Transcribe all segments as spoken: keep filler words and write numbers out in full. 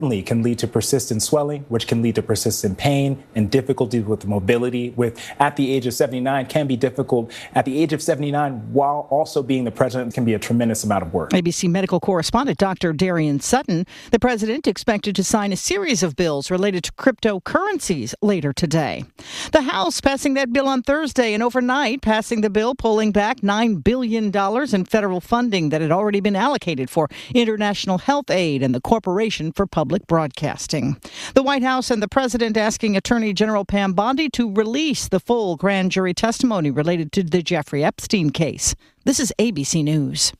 can lead to persistent swelling, which can lead to persistent pain and difficulty with mobility, with at the age of seventy-nine can be difficult. At the age of seventy-nine, while also being the president, can be a tremendous amount of work. A B C medical correspondent Doctor Darian Sutton. The president expected to sign a series of bills related to cryptocurrencies later today. The House passing that bill on Thursday, and overnight passing the bill pulling back nine billion dollars in federal funding that had already been allocated for international health aid and the Corporation for Public Broadcasting. The White House and the president asking Attorney General Pam Bondi to release the full grand jury testimony related to the Jeffrey Epstein case. This is A B C News.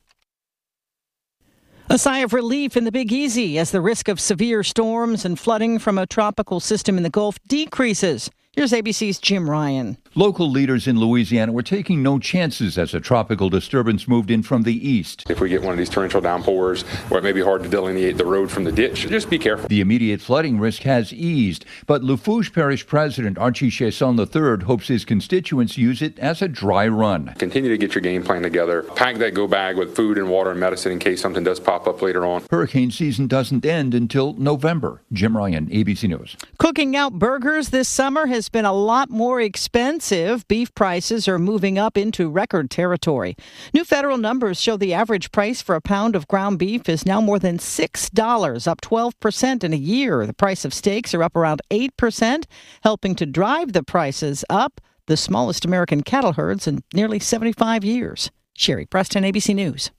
A sigh of relief in the Big Easy as the risk of severe storms and flooding from a tropical system in the Gulf decreases. Here's A B C's Jim Ryan. Local leaders in Louisiana were taking no chances as a tropical disturbance moved in from the east. If we get one of these torrential downpours where it may be hard to delineate the road from the ditch, just be careful. The immediate flooding risk has eased, but Lafourche Parish President Archie Chesson the third hopes his constituents use it as a dry run. Continue to get your game plan together. Pack that go bag with food and water and medicine in case something does pop up later on. Hurricane season doesn't end until November. Jim Ryan, A B C News. Cooking out burgers this summer has been a lot more expensive. Beef prices are moving up into record territory. New federal numbers show the average price for a pound of ground beef is now more than six dollars, up twelve percent in a year. The price of steaks are up around eight percent, helping to drive the prices up, the smallest American cattle herds in nearly seventy-five years. Sherry Preston, A B C News.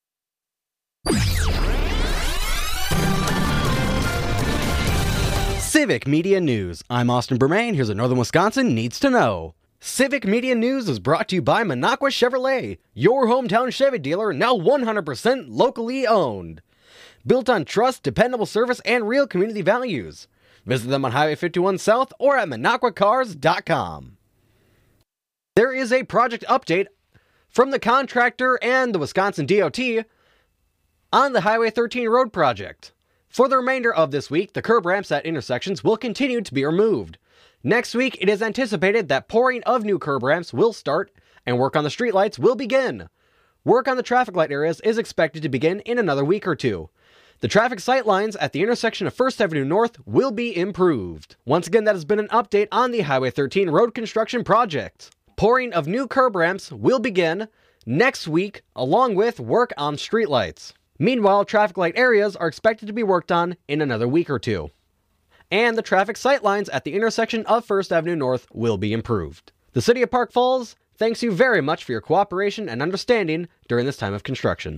Civic Media News. I'm Austin Bermain. Here's what Northern Wisconsin needs to know. Civic Media News is brought to you by Minocqua Chevrolet, your hometown Chevy dealer, now one hundred percent locally owned. Built on trust, dependable service, and real community values. Visit them on Highway fifty-one South or at minocqua cars dot com. There is a project update from the contractor and the Wisconsin D O T on the Highway thirteen road project. For the remainder of this week, the curb ramps at intersections will continue to be removed. Next week, it is anticipated that pouring of new curb ramps will start and work on the streetlights will begin. Work on the traffic light areas is expected to begin in another week or two. The traffic sight lines at the intersection of First Avenue North will be improved. Once again, that has been an update on the Highway thirteen road construction project. Pouring of new curb ramps will begin next week, along with work on streetlights. Meanwhile, traffic light areas are expected to be worked on in another week or two. And the traffic sight lines at the intersection of First Avenue North will be improved. The City of Park Falls thanks you very much for your cooperation and understanding during this time of construction.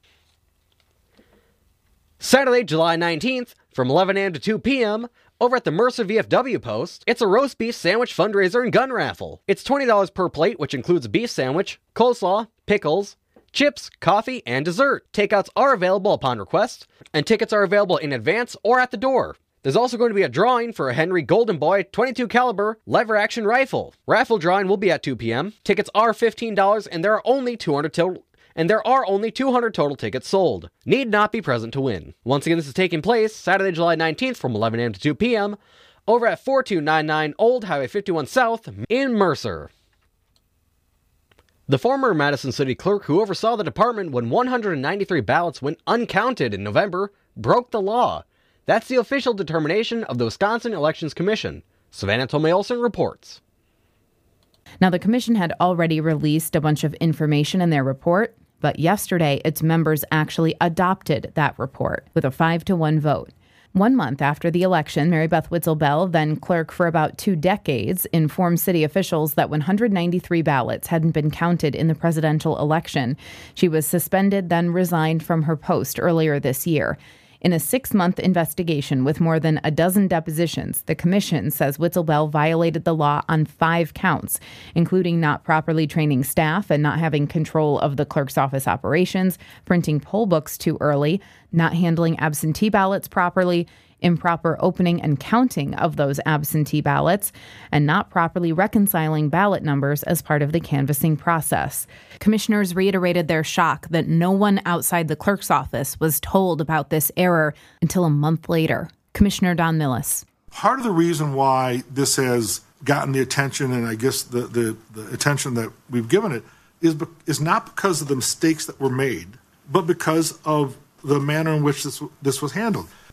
Saturday, July nineteenth, from eleven a.m. to two p.m., over at the Mercer V F W post, it's a roast beef sandwich fundraiser and gun raffle. It's twenty dollars per plate, which includes a beef sandwich, coleslaw, pickles, chips, coffee, and dessert. Takeouts are available upon request, and tickets are available in advance or at the door. There's also going to be a drawing for a Henry Golden Boy twenty-two caliber lever-action rifle. Raffle drawing will be at two p.m. Tickets are fifteen dollars, and there are only two hundred total, and there are only two hundred total tickets sold. Need not be present to win. Once again, this is taking place Saturday, July nineteenth, from eleven a.m. to two p.m. over at forty-two ninety-nine Old Highway fifty-one South in Mercer. The former Madison City clerk who oversaw the department when one hundred ninety-three ballots went uncounted in November broke the law. That's the official determination of the Wisconsin Elections Commission. Savannah Tomei-Olsen reports. Now, the commission had already released a bunch of information in their report, but yesterday its members actually adopted that report with a five to one vote. One month after the election, Mary Beth Witzel-Bell, then clerk for about two decades, informed city officials that one hundred ninety-three ballots hadn't been counted in the presidential election. She was suspended, then resigned from her post earlier this year. In a six-month investigation with more than a dozen depositions, the commission says Witzel-Bell violated the law on five counts, including not properly training staff and not having control of the clerk's office operations, printing poll books too early, not handling absentee ballots properly, improper opening and counting of those absentee ballots, and not properly reconciling ballot numbers as part of the canvassing process. Commissioners reiterated their shock that no one outside the clerk's office was told about this error until a month later. Commissioner Don Millis. Part of the reason why this has gotten the attention, and I guess the, the, the attention that we've given it, is, be, is not because of the mistakes that were made, but because of the manner in which this, this was handled.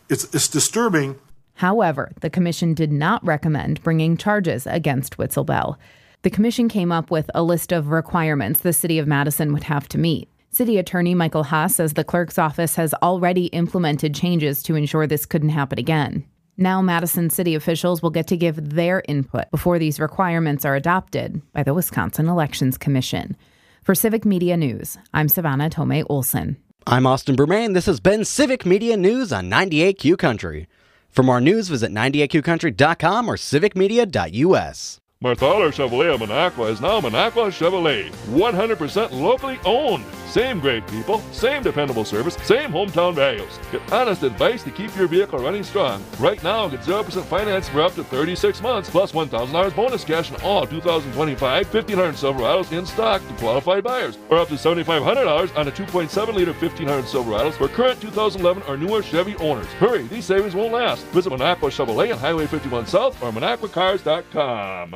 it's it's disturbing. However, the commission did not recommend bringing charges against Whitzel Bell. The commission came up with a list of requirements the city of Madison would have to meet. City Attorney Michael Haas says the clerk's office has already implemented changes to ensure this couldn't happen again. Now Madison city officials will get to give their input before these requirements are adopted by the Wisconsin Elections Commission. For Civic Media News, I'm Savannah Tomei Olson. I'm Austin Bermain. This has been Civic Media News on ninety-eight Q Country. For more news, visit ninety-eight q country dot com or civic media dot u s. Marthaler Chevrolet of Minocqua is now Minocqua Chevrolet. one hundred percent locally owned. Same great people, same dependable service, same hometown values. Get honest advice to keep your vehicle running strong. Right now, get zero percent finance for up to thirty-six months, plus one thousand dollars bonus cash in all two thousand twenty-five fifteen hundred Silverados in stock to qualified buyers, or up to seven thousand five hundred dollars on a two point seven liter fifteen hundred Silverados for current two thousand eleven or newer Chevy owners. Hurry, these savings won't last. Visit Minocqua Chevrolet on Highway fifty-one South or minocqua cars dot com.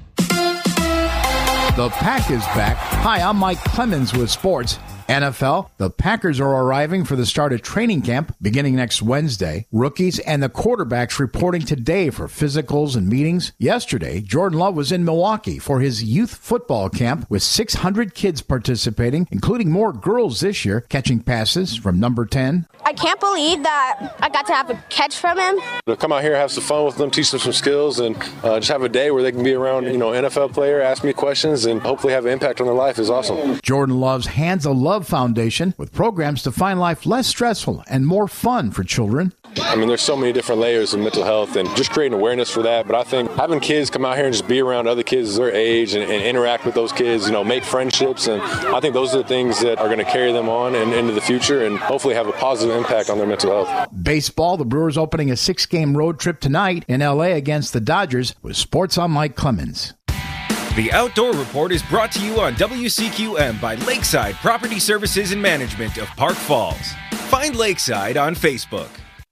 The Pack is back. Hi, I'm Mike Clemens with sports. N F L, the Packers are arriving for the start of training camp beginning next Wednesday. Rookies and the quarterbacks reporting today for physicals and meetings. Yesterday, Jordan Love was in Milwaukee for his youth football camp with six hundred kids participating, including more girls this year, catching passes from number ten. I can't believe that I got to have a catch from him. To come out here, have some fun with them, teach them some skills, and uh, just have a day where they can be around, you know, N F L player, ask me questions, and hopefully have an impact on their life is awesome. Jordan Love's Hands of Love Foundation with programs to find life less stressful and more fun for children. I mean, there's so many different layers of mental health and just creating awareness for that. But I think having kids come out here and just be around other kids their age and, and interact with those kids, you know, make friendships. And I think those are the things that are going to carry them on and into the future and hopefully have a positive impact on their mental health. Baseball, the Brewers opening a six-game road trip tonight in L A against the Dodgers with Sports on Mike Clemens. The Outdoor Report is brought to you on W C Q M by Lakeside Property Services and Management of Park Falls. Find Lakeside on Facebook.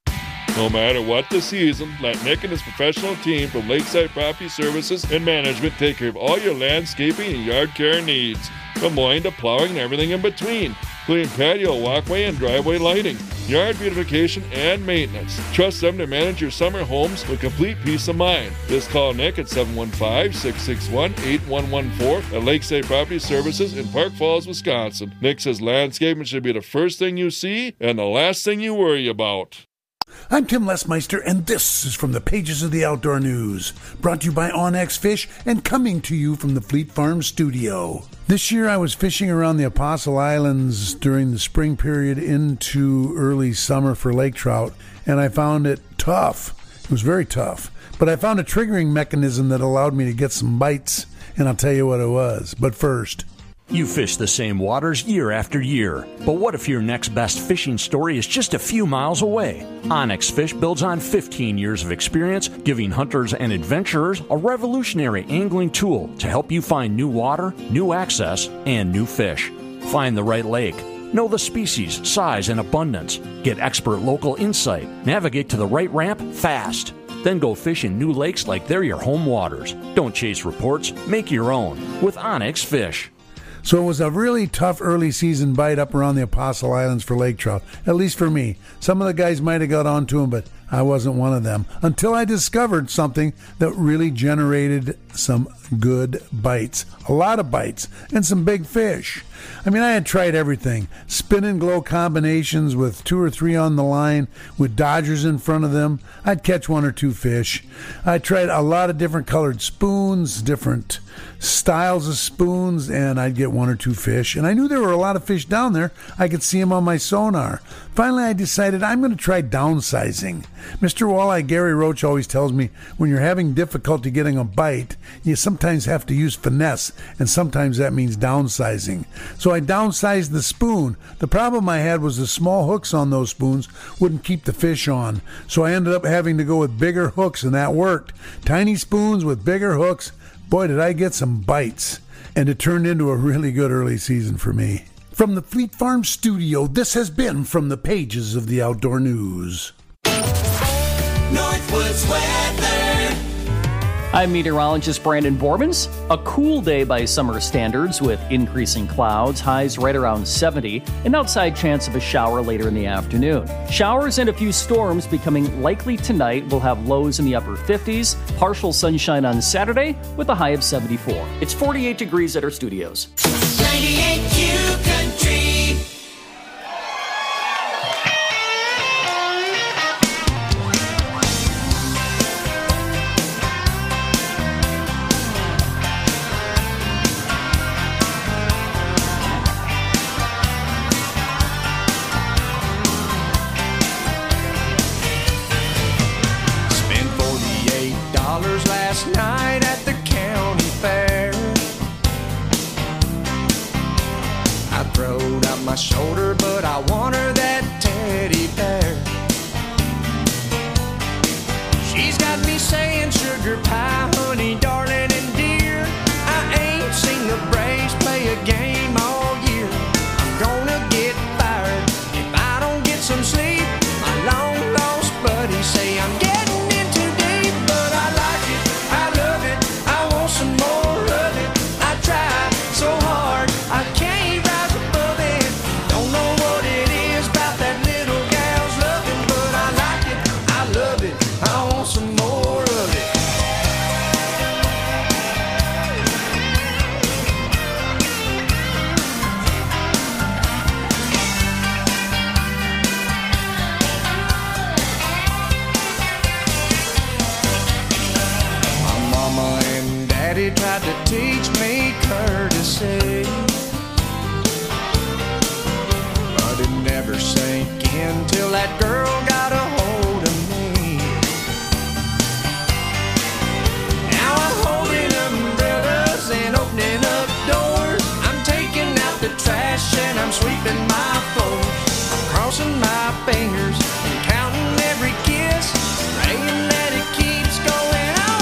No matter what the season, let Nick and his professional team from Lakeside Property Services and Management take care of all your landscaping and yard care needs, from mowing to plowing and everything in between, including patio, walkway, and driveway lighting, yard beautification, and maintenance. Trust them to manage your summer homes with complete peace of mind. Just call Nick at seven one five, six six one, eight one one four at Lakeside Property Services in Park Falls, Wisconsin. Nick says landscaping should be the first thing you see and the last thing you worry about. I'm Tim Lesmeister, and this is from the pages of the Outdoor News, brought to you by Onyx Fish and coming to you from the Fleet Farm studio. This year I was fishing around the Apostle Islands during the spring period into early summer for lake trout, and I found it tough. It was very tough. But I found a triggering mechanism that allowed me to get some bites, and I'll tell you what it was. But first, you fish the same waters year after year. But what if your next best fishing story is just a few miles away? Onyx Fish builds on fifteen years of experience, giving hunters and adventurers a revolutionary angling tool to help you find new water, new access, and new fish. Find the right lake. Know the species, size, and abundance. Get expert local insight. Navigate to the right ramp fast. Then go fish in new lakes like they're your home waters. Don't chase reports. Make your own with Onyx Fish. So it was a really tough early season bite up around the Apostle Islands for lake trout, at least for me. Some of the guys might have got onto them, but I wasn't one of them until I discovered something that really generated some good bites, a lot of bites, and some big fish. I mean, I had tried everything. Spin and glow combinations with two or three on the line with Dodgers in front of them. I'd catch one or two fish. I tried a lot of different colored spoons, different styles of spoons, and I'd get one or two fish. And I knew there were a lot of fish down there. I could see them on my sonar. Finally, I decided I'm going to try downsizing. Mister Walleye Gary Roach always tells me when you're having difficulty getting a bite, you sometimes have to use finesse, and sometimes that means downsizing. So I downsized the spoon. The problem I had was the small hooks on those spoons wouldn't keep the fish on. So I ended up having to go with bigger hooks, and that worked. Tiny spoons with bigger hooks. Boy, did I get some bites. And it turned into a really good early season for me. From the Fleet Farm studio, this has been From the Pages of the Outdoor News. Northwoods weather. I'm meteorologist Brandon Borbans. A cool day by summer standards with increasing clouds, highs right around seventy, an outside chance of a shower later in the afternoon. Showers and a few storms becoming likely tonight. Will have lows in the upper fifties, partial sunshine on Saturday with a high of seventy-four. It's forty-eight degrees at our studios. ninety-eight Q Country. Last night at the county fair, I throwed out my shoulder, but I want her that teddy bear. She's got me saying sugar pie, honey, darling, and dear. I ain't seen the Braves play a game all year. I'm gonna get fired if I don't get some sleep. My long lost buddies say I'm getting tried to teach me courtesy, but it never sank in till that girl got a hold of me. Now I'm holding umbrellas and opening up doors. I'm taking out the trash and I'm sweeping my floors. I'm crossing my fingers and counting every kiss, praying that it keeps going.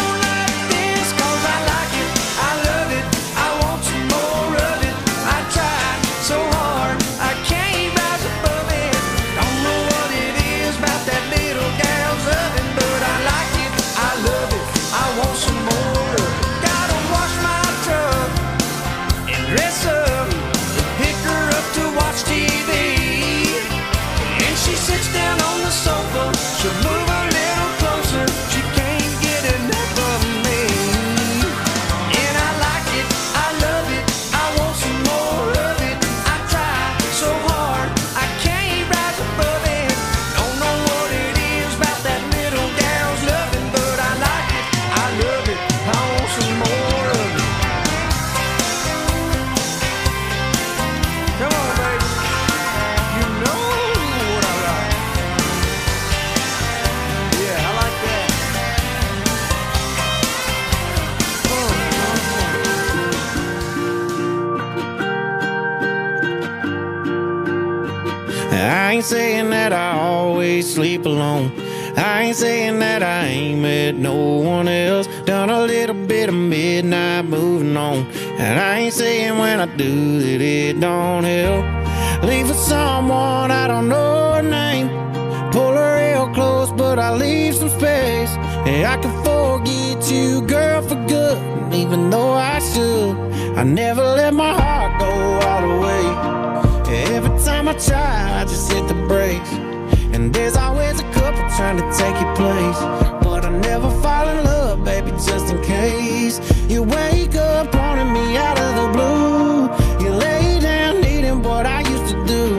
I ain't saying that I always sleep alone. I ain't saying that I ain't met no one else. Done a little bit of midnight moving on. And I ain't saying when I do that it don't help. Leave for someone I don't know her name. Pull her real close, but I leave some space. And I can forget you, girl, for good. And even though I should, I never let my heart go all the way. Every time I try, I just hit the brakes. And there's always a couple trying to take your place. But I never fall in love, baby, just in case. You wake up wanting me out of the blue. You lay down needing what I used to do.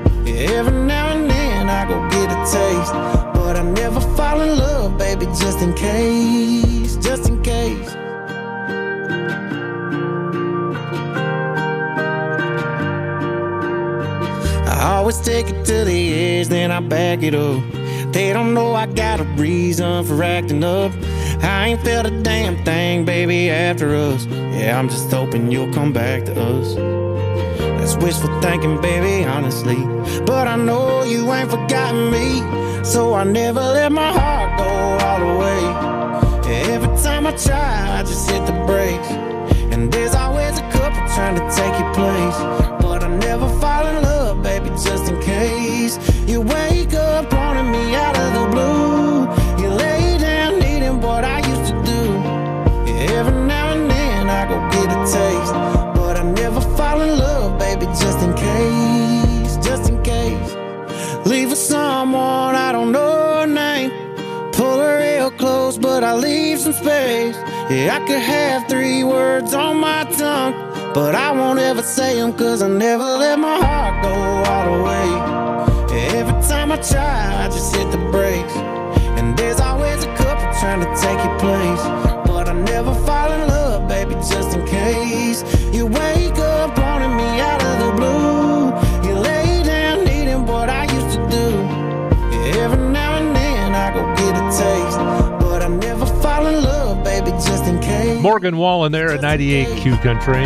Every now and then I go get a taste. But I never fall in love, baby, just in case. Just in case. I always take it to the edge, then I back it up. They don't know I got a reason for acting up. I ain't felt a damn thing, baby, after us. Yeah, I'm just hoping you'll come back to us. That's wishful thinking, baby, honestly. But I know you ain't forgotten me. So I never let my heart go all the way. Every time I try, I just hit the brakes. And there's always a couple trying to take your place. But I never fall in love, baby, just in case. You wake up wanting me out of the blue. You lay down needing what I used to do. real close, but I leave some space. Yeah, I could have three words on my tongue, but I won't ever say them, cause I never let my heart go all the way. Every time I try, I just hit the brakes, and there's always a couple trying to take your place. But I never fall in love, baby, just in case. You wake up wanting me out of the blue. You lay down needing what I used to do. Every now and then I go get a taste, but I never fall in love, baby, just in case. Morgan Wallen there at ninety-eight Q Country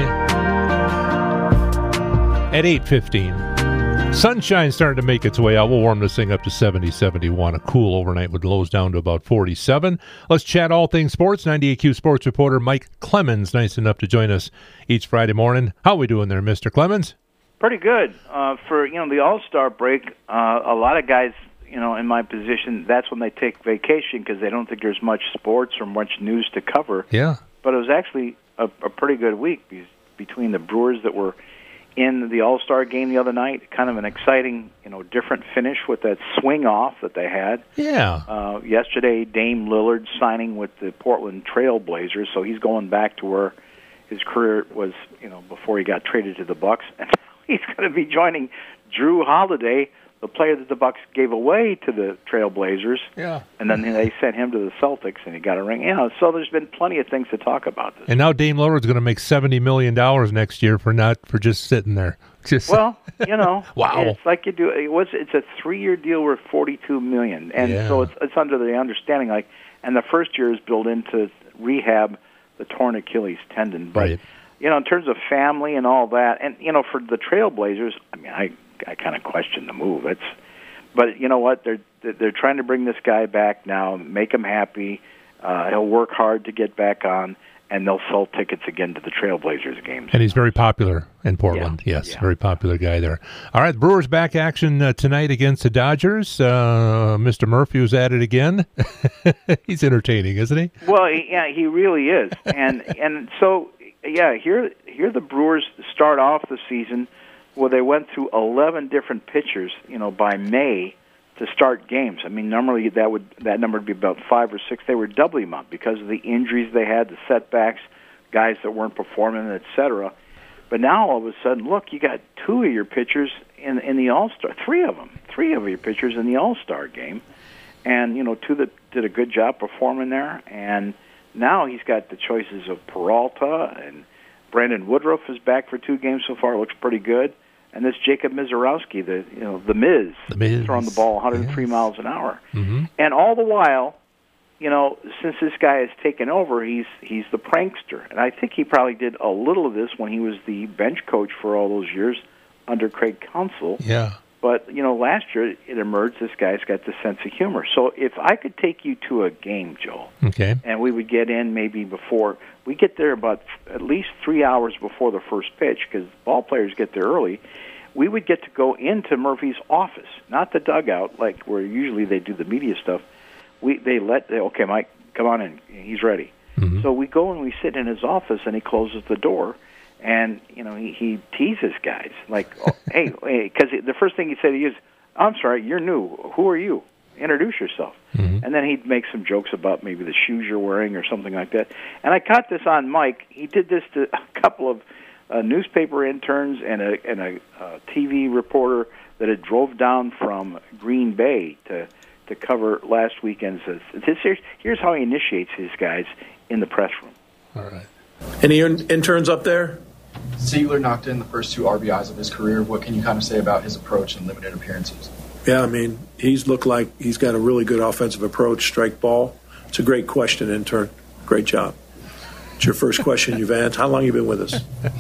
at eight fifteen. Sunshine starting to make its way out. We'll warm this thing up to seventy, seventy-one. A cool overnight with lows down to about forty-seven. Let's chat all things sports. ninety-eight Q sports reporter Mike Clemens, nice enough to join us each Friday morning. How we doing there, Mister Clemens? Pretty good. Uh, for, you know, the All-Star break, uh, a lot of guys, you know, in my position, that's when they take vacation because they don't think there's much sports or much news to cover. Yeah. But it was actually a, a pretty good week between the Brewers that were in the All-Star game the other night. Kind of an exciting, you know, different finish with that swing off that they had. Yeah. Uh, yesterday, Dame Lillard signing with the Portland Trail Blazers, so he's going back to where his career was, you know, before he got traded to the Bucks. And he's going to be joining Drew Holiday, the player that the Bucks gave away to the Trail Blazers. Yeah. And then they sent him to the Celtics, and he got a ring. You know, so there's been plenty of things to talk about this. And now Dame Lillard's going to make seventy million dollars next year for not for just sitting there. Just well, you know, wow. It's like you do. It was. It's a three-year deal worth forty-two million dollars, and Yeah. so it's it's under the understanding, like, and the first year is built into rehab the torn Achilles tendon. But Right. you know, in terms of family and all that, and you know, for the Trailblazers, I mean, I I kind of question the move. It's, but you know what? They're they're trying to bring this guy back now, make him happy. Uh, he'll work hard to get back on, and they'll sell tickets again to the Trailblazers games. And he's very popular in Portland. Yeah. Yes, Yeah. very popular guy there. All right, Brewers back action uh, tonight against the Dodgers. Uh, Mister Murphy was at it again. He's entertaining, isn't he? Well, he- yeah, he really is, and and so yeah, here here the Brewers start off the season where they went through eleven different pitchers, you know, by May to start games. I mean, normally that would that number would be about five or six. They were doubling them up because of the injuries they had, the setbacks, guys that weren't performing, et cetera. But now all of a sudden, look, you got two of your pitchers in in the All-Star, three of them, three of your pitchers in the All-Star game, and you know, two that did a good job performing there. And now he's got the choices of Peralta, and Brandon Woodruff is back for two games so far. Looks pretty good. And this Jacob Mizorowski, the you know the Miz, the Miz. throwing the ball one hundred three yes. miles an hour. Mm-hmm. And all the while, you know, since this guy has taken over, he's he's the prankster. And I think he probably did a little of this when he was the bench coach for all those years under Craig Counsell. Yeah. But, you know, last year it emerged this guy's got the sense of humor. So if I could take you to a game, Joel, okay, and we would get in maybe before, we get there about at least three hours before the first pitch because ball players get there early, we would get to go into Murphy's office, not the dugout, like where usually they do the media stuff. We They let, they, okay, Mike, come on in. He's ready. Mm-hmm. So we go and we sit in his office, and he closes the door. And, you know, he, he teases guys, like, oh, hey, because the first thing he said, he is, I'm sorry, you're new. Who are you? Introduce yourself. Mm-hmm. And then he'd make some jokes about maybe the shoes you're wearing or something like that. And I caught this on Mike. He did this to a couple of uh, newspaper interns and a, and a uh, T V reporter that had drove down from Green Bay to, to cover last weekend's. Uh, this, here's, here's how he initiates his guys in the press room. All right. Any in- interns up there? Siegler knocked in the first two R B Is of his career. What can you kind of say about his approach and limited appearances? Yeah, I mean, he's looked like he's got a really good offensive approach, strike ball. It's a great question, intern. Great job. It's your first question you've answered. How long have you been with us?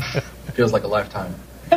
Feels like a lifetime.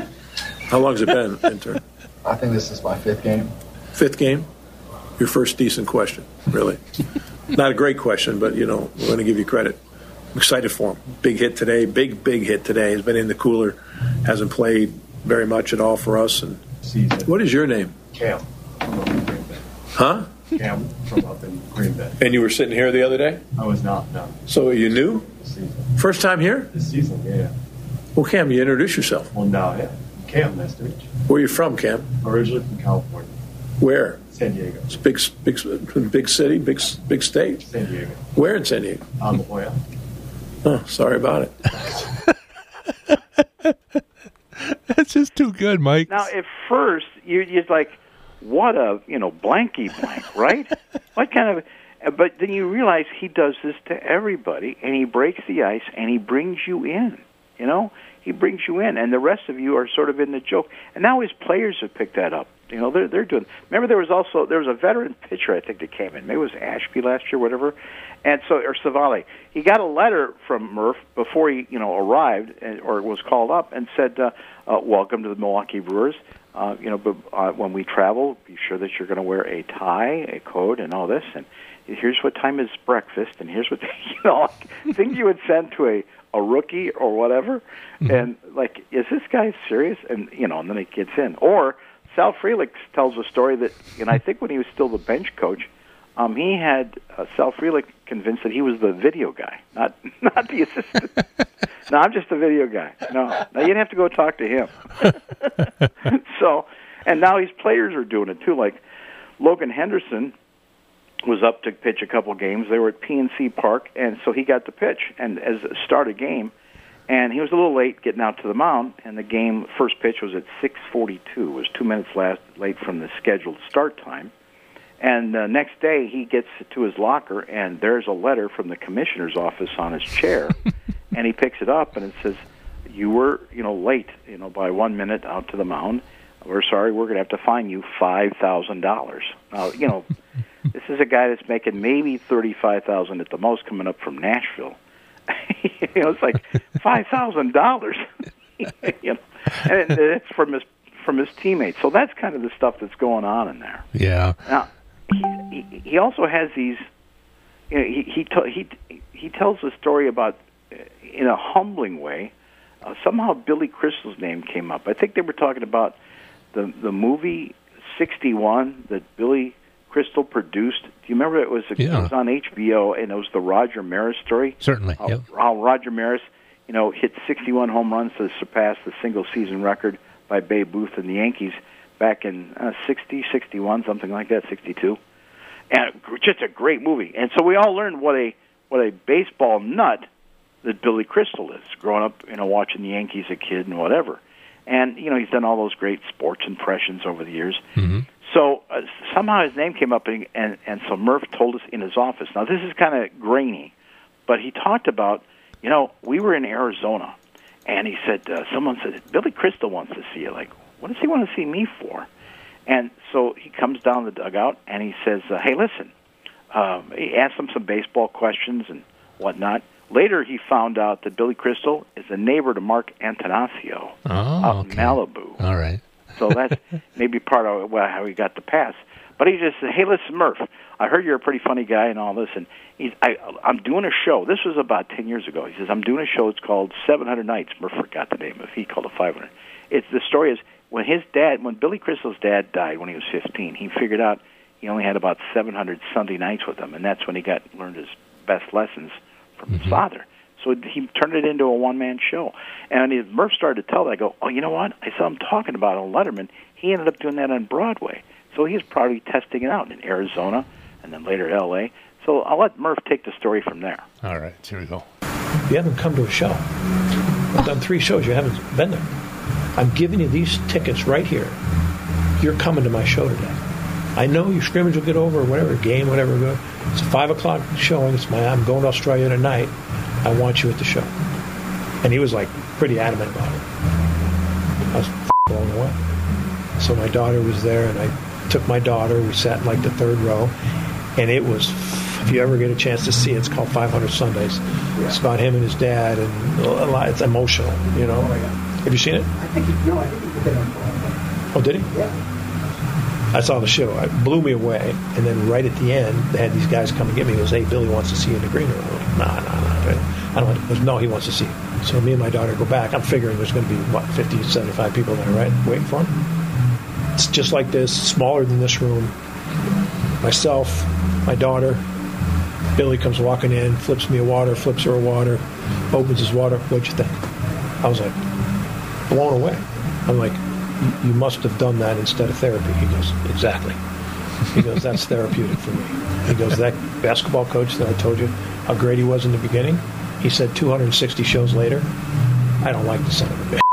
How long has it been, intern? I think this is my fifth game. Fifth game? Your first decent question, really. Not a great question, but, you know, we're going to give you credit. I'm excited for him. Big hit today. Big, big hit today. He's been in the cooler. Hasn't played very much at all for us. And Season. What is your name? Cam from up in Green Bay. Huh? Cam from up in Green Bay. And you were sitting here the other day? I was not, no. So you knew? This season. First time here? This season, yeah. Well, Cam, you introduce yourself. Well, no, yeah. Cam, nice to meet you. Where are you from, Cam? Originally from California. Where? San Diego. It's a big, big, big city, big, big state. San Diego. Where in San Diego? On La Jolla. Oh, sorry about it. That's just too good, Mike. Now, at first, you, you're like, what a, you know, blanky blank, right? What kind of, but then you realize he does this to everybody, and he breaks the ice, and he brings you in, you know? He brings you in, and the rest of you are sort of in the joke. And now his players have picked that up. You know, they're they're doing. Remember, there was also there was a veteran pitcher I think that came in. Maybe it was Ashby last year, whatever. And so, or Savali, he got a letter from Murph before he you know arrived and, or was called up and said, uh, uh, "Welcome to the Milwaukee Brewers. Uh, you know, but uh, when we travel, be sure that you're going to wear a tie, a coat, and all this. And here's what time is breakfast, and here's what you know things you would send to a." a rookie or whatever, mm-hmm. and like, is this guy serious? And you know, and then he gets in. Or Sal Frelick tells a story that, and I think when he was still the bench coach, um, he had uh, Sal Frelick convinced that he was the video guy, not not the assistant. No, I'm just the video guy. No, now you'd have to go talk to him. So, and now his players are doing it too. Like Logan Henderson was up to pitch a couple games. They were at P N C Park, and so he got to pitch and as a start a game. And he was a little late getting out to the mound, and the game first pitch was at six forty-two. It was two minutes last, late from the scheduled start time. And the next day, he gets to his locker, and there's a letter from the commissioner's office on his chair, and he picks it up, and it says, "You were, you know, late, you know, by one minute out to the mound. We're sorry. We're going to have to fine you five thousand dollars." Now, you know. This is a guy that's making maybe thirty-five thousand dollars at the most coming up from Nashville. You know, it's like five thousand dollars. You know, and it's from his from his teammates. So that's kind of the stuff that's going on in there. Yeah. Now, he, he, he also has these. You know, he he t- he he tells a story about, uh, in a humbling way. Uh, somehow Billy Crystal's name came up. I think they were talking about the the movie sixty-one that Billy Crystal produced. Do you remember it was, a, yeah. it was on H B O, and it was the Roger Maris story? Certainly. How, yep. how Roger Maris, you know, hit sixty-one home runs to surpass the single-season record by Babe Ruth and the Yankees back in uh, sixty, sixty-one, something like that, sixty-two. And just a great movie. And so we all learned what a what a baseball nut that Billy Crystal is, growing up, you know, watching the Yankees as a kid and whatever. And, you know, he's done all those great sports impressions over the years. Mm-hmm. So uh, somehow his name came up, and, and and so Murph told us in his office. Now, this is kind of grainy, but he talked about, you know, we were in Arizona, and he said, uh, someone said, Billy Crystal wants to see you. Like, what does he want to see me for? And so he comes down the dugout, and he says, uh, hey, listen, um, he asked him some baseball questions and whatnot. Later, he found out that Billy Crystal is a neighbor to Mark Antanasio oh, out okay. in Malibu. All right. So that's maybe part of well, how he got the pass. But he just said, hey, listen, Murph, I heard you're a pretty funny guy and all this, and he's, I, I'm doing a show. This was about ten years ago. He says, I'm doing a show. It's called seven hundred Nights. Murph forgot the name of it. He called it five hundred. It's, the story is when his dad, when Billy Crystal's dad died when he was fifteen, he figured out he only had about seven hundred Sunday nights with him, and that's when he got learned his best lessons from mm-hmm. his father. So he turned it into a one-man show. And when Murph started to tell that, I go, oh, you know what? I saw him talking about it on Letterman. He ended up doing that on Broadway. So he's probably testing it out in Arizona and then later L A. So I'll let Murph take the story from there. All right, here we go. You haven't come to a show. I've done three shows. You haven't been there. I'm giving you these tickets right here. You're coming to my show today. I know your scrimmage will get over, or whatever, game, whatever. It's a five o'clock showing. It's my, I'm going to Australia tonight. I want you at the show. And he was like pretty adamant about it. I was blown away. So my daughter was there, and I took my daughter. We sat in like the third row, and it was, if you ever get a chance to see it, it's called five hundred Sundays. Yeah. It's about him and his dad, and a lot, it's emotional, you know. Oh, yeah. Have you seen it? I think he, no, I think he did it on Broadway. Oh, did he? Yeah. I saw the show. It blew me away. And then right at the end, they had these guys come and get me. He goes, hey, Billy wants to see you in the green room. I go, nah, nah, nah. I don't want to. He goes, no, he wants to see you. So me and my daughter go back. I'm figuring there's going to be, what, fifty, seventy-five people there, right, waiting for him? It's just like this, smaller than this room. Myself, my daughter, Billy comes walking in, flips me a water, flips her a water, opens his water. What'd you think? I was like, blown away. I'm like, you must have done that instead of therapy. He goes, exactly. He goes, that's therapeutic for me. He goes, that basketball coach that I told you how great he was in the beginning, he said two hundred sixty shows later, I don't like the son of a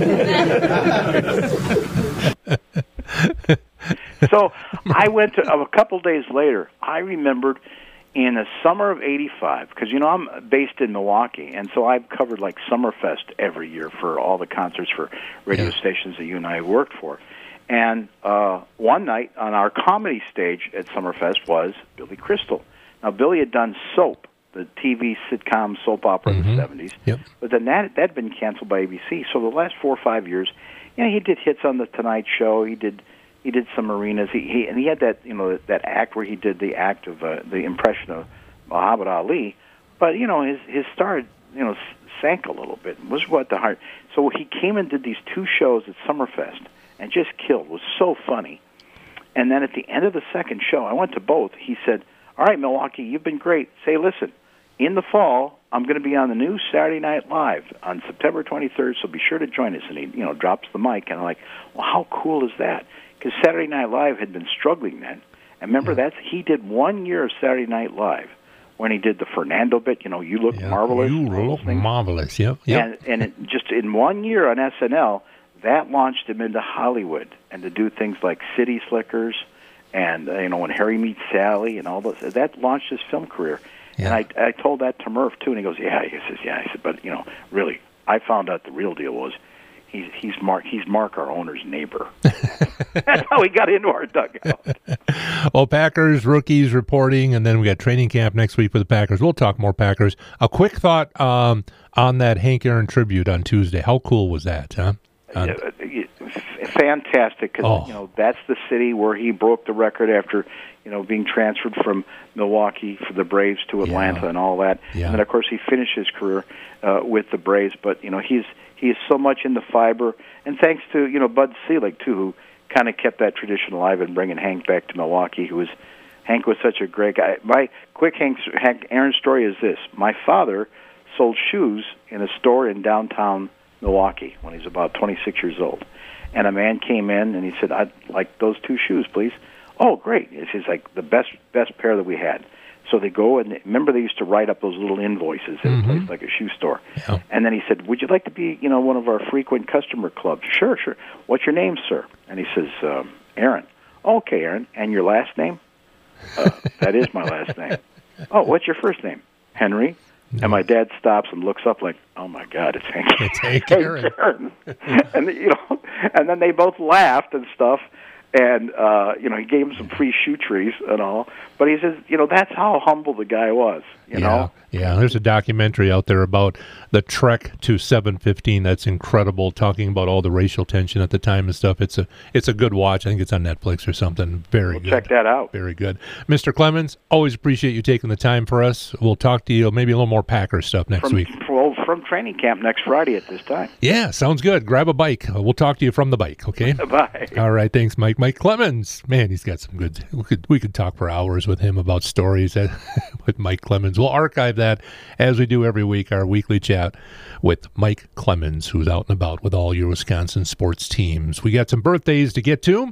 bitch. So I went to, a couple days later, I remembered in the summer of eighty-five, because, you know, I'm based in Milwaukee, and so I've covered, like, Summerfest every year for all the concerts for radio yeah. stations that you and I have worked for. And uh, one night on our comedy stage at Summerfest was Billy Crystal. Now, Billy had done Soap, the T V sitcom soap opera mm-hmm. in the seventies, yep. but then that that had been canceled by A B C. So the last four or five years, you know, he did hits on The Tonight Show, he did... He did some arenas. He, he and he had that, you know, that act where he did the act of uh, the impression of Muhammad Ali. But you know, his his star, you know, sank a little bit. It was what the heart. So he came and did these two shows at Summerfest and just killed. It was so funny. And then at the end of the second show, I went to both. He said, "All right, Milwaukee, you've been great. Say, listen, in the fall, I'm going to be on the new Saturday Night Live on September twenty-third. So be sure to join us." And he, you know, drops the mic, and I'm like, "Well, how cool is that?" Because Saturday Night Live had been struggling then. And remember, yeah. that's he did one year of Saturday Night Live when he did the Fernando bit, you know, You Look yeah. Marvelous. You Look Marvelous, yep. yep. And, and it, just in one year on S N L, that launched him into Hollywood and to do things like City Slickers and, uh, you know, When Harry Meets Sally and all those. That launched his film career. Yeah. And I, I told that to Murph, too, and he goes, yeah. He says, yeah. I said, but, you know, really, I found out the real deal was He's he's Mark he's Mark our owner's neighbor. That's how he got into our dugout. Well, Packers rookies reporting, and then we got training camp next week for the Packers. We'll talk more Packers. A quick thought um, on that Hank Aaron tribute on Tuesday. How cool was that? Huh? On... Yeah, fantastic, because oh. you know that's the city where he broke the record after you know being transferred from Milwaukee for the Braves to Atlanta yeah. and all that. Yeah. And then of course he finished his career uh, with the Braves, but you know he's. He is so much into fiber, and thanks to you know Bud Selig too, who kind of kept that tradition alive and bringing Hank back to Milwaukee. Who was Hank was such a great guy. My quick Hank, Hank Aaron story is this: my father sold shoes in a store in downtown Milwaukee when he was about twenty-six years old, and a man came in and he said, "I'd like those two shoes, please." Oh, great! This is like the best best pair that we had. So they go and remember they used to write up those little invoices at mm-hmm. a place like a shoe store. Yeah. And then he said, "Would you like to be, you know, one of our frequent customer clubs?" "Sure, sure. What's your name, sir?" And he says, um, "Aaron." "Okay, Aaron. And your last name?" Uh, "That is my last name." "Oh, what's your first name?" "Henry." No. And my dad stops and looks up like, "Oh my God, it's Hank." It's Hank Aaron. Aaron. And you know, and then they both laughed and stuff. And, uh, you know, he gave him some free shoe trees and all. But he says, you know, that's how humble the guy was, you yeah, know? Yeah, there's a documentary out there about the trek to seven fifteen. That's incredible, talking about all the racial tension at the time and stuff. It's a it's a good watch. I think it's on Netflix or something. Very we'll good. Check that out. Very good. Mister Clemens, always appreciate you taking the time for us. We'll talk to you maybe a little more Packers stuff next from, week. Well, from training camp next Friday at this time. Yeah, sounds good. Grab a bike. We'll talk to you from the bike, okay? Bye. All right, thanks, Mike. Mike Clemens. Man, he's got some good... We could, we could talk for hours with him about stories with Mike Clemens. We'll archive that as we do every week, our weekly chat with Mike Clemens, who's out and about with all your Wisconsin sports teams. We got some birthdays to get to.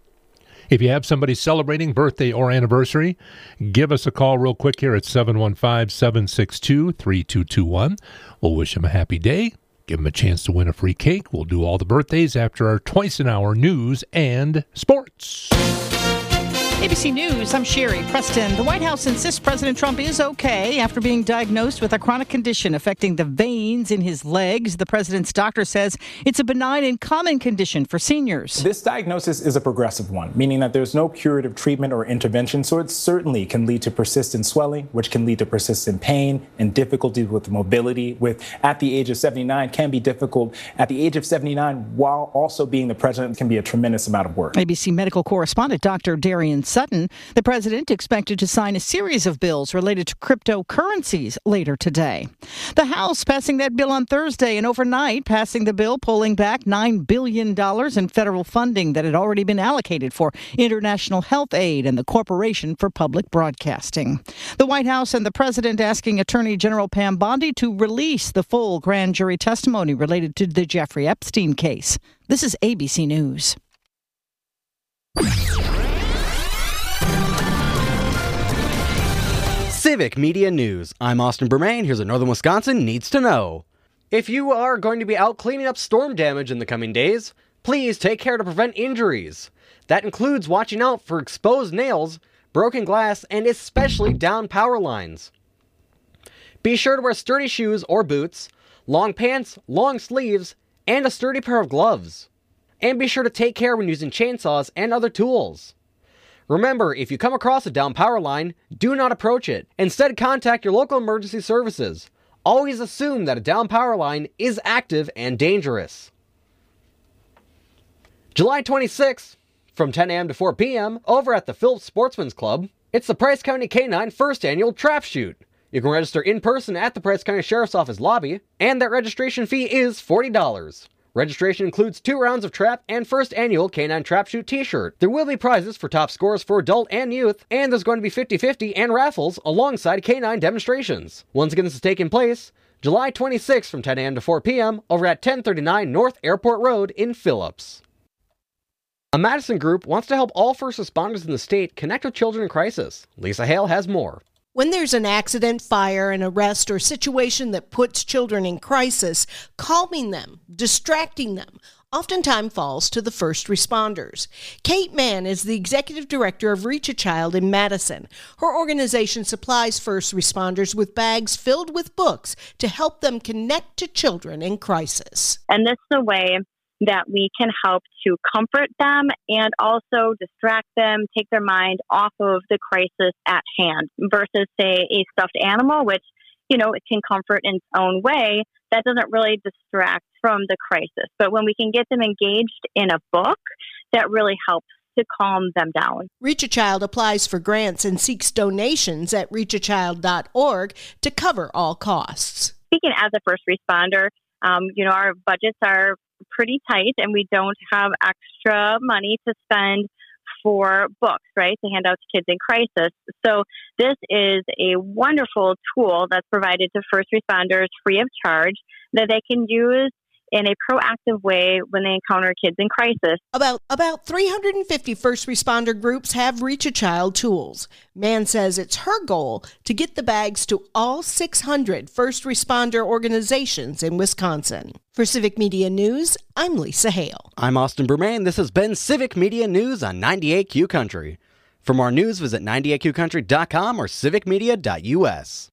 If you have somebody celebrating birthday or anniversary, give us a call real quick here at seven one five, seven six two, three two two one. We'll wish them a happy day. Give them a chance to win a free cake. We'll do all the birthdays after our twice-an-hour news and sports. A B C News, I'm Sherry Preston. The White House insists President Trump is okay after being diagnosed with a chronic condition affecting the veins in his legs. The president's doctor says it's a benign and common condition for seniors. This diagnosis is a progressive one, meaning that there's no curative treatment or intervention, so it certainly can lead to persistent swelling, which can lead to persistent pain and difficulties with mobility, with at the age of seventy-nine can be difficult. At the age of seventy-nine, while also being the president, can be a tremendous amount of work. A B C medical correspondent Doctor Darian Sutton. The president expected to sign a series of bills related to cryptocurrencies later today. The House passing that bill on Thursday and overnight passing the bill pulling back nine billion dollars in federal funding that had already been allocated for international health aid and the Corporation for Public Broadcasting. The White House and the president asking Attorney General Pam Bondi to release the full grand jury testimony related to the Jeffrey Epstein case. This is A B C News. Civic Media News. I'm Austin Bermain. Here's what Northern Wisconsin needs to know. If you are going to be out cleaning up storm damage in the coming days, please take care to prevent injuries. That includes watching out for exposed nails, broken glass, and especially down power lines. Be sure to wear sturdy shoes or boots, long pants, long sleeves, and a sturdy pair of gloves. And be sure to take care when using chainsaws and other tools. Remember, if you come across a down power line, do not approach it. Instead, contact your local emergency services. Always assume that a down power line is active and dangerous. July twenty-sixth, from ten a.m. to four p.m., over at the Phillips Sportsman's Club, it's the Price County K nine First Annual Trap Shoot. You can register in person at the Price County Sheriff's Office lobby, and that registration fee is forty dollars. Registration includes two rounds of trap and first annual K nine Trap Shoot t-shirt. There will be prizes for top scores for adult and youth, and there's going to be fifty-fifty and raffles alongside K nine demonstrations. Once again, this is taking place July twenty-sixth from ten a.m. to four p.m. over at ten thirty-nine North Airport Road in Phillips. A Madison group wants to help all first responders in the state connect with children in crisis. Lisa Hale has more. When there's an accident, fire, an arrest, or situation that puts children in crisis, calming them, distracting them, oftentimes falls to the first responders. Kate Mann is the executive director of Reach a Child in Madison. Her organization supplies first responders with bags filled with books to help them connect to children in crisis. And this is a way that we can help to comfort them and also distract them, take their mind off of the crisis at hand versus, say, a stuffed animal, which, you know, it can comfort in its own way. That doesn't really distract from the crisis. But when we can get them engaged in a book, that really helps to calm them down. Reach a Child applies for grants and seeks donations at reach a child dot org to cover all costs. Speaking as a first responder, um, you know, our budgets are pretty tight and we don't have extra money to spend for books, right, to hand out to kids in crisis. So this is a wonderful tool that's provided to first responders free of charge that they can use in a proactive way when they encounter kids in crisis. About about three hundred fifty first responder groups have Reach a Child tools. Mann says it's her goal to get the bags to all six hundred first responder organizations in Wisconsin. For Civic Media News, I'm Lisa Hale. I'm Austin Bermain. This has been Civic Media News on ninety-eight Q Country. For more news, visit ninety-eight q country dot com or civic media dot u s.